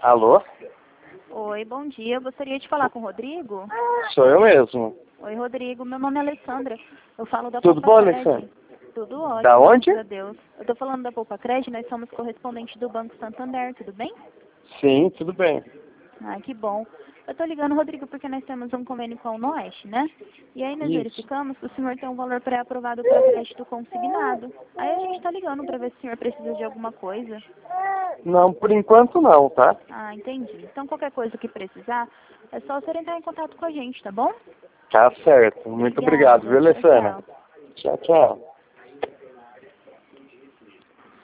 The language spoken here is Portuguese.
Alô? Oi, bom dia. Eu gostaria de falar com o Rodrigo. Sou eu mesmo. Oi, Rodrigo. Meu nome é Alessandra. Eu falo da Tudo Poupa bom, Cred. Alessandra? Tudo ótimo, Da onde? graças a Deus. Eu tô falando da Poupa Cred, nós somos correspondentes do Banco Santander, tudo bem? Sim, tudo bem. Ah, que bom. Eu tô ligando, Rodrigo, porque nós temos um convênio com a Unoeste, né? E aí nós Isso. verificamos que o senhor tem um valor pré-aprovado para crédito consignado. Aí a gente tá ligando para ver se o senhor precisa de alguma coisa. Não, por enquanto não, tá? Ah, entendi. Então qualquer coisa que precisar, é só o senhor entrar em contato com a gente, tá bom? Tá certo. Muito obrigado, Obrigada. viu, Tchau, Alessandra? tchau. Tchau, tchau.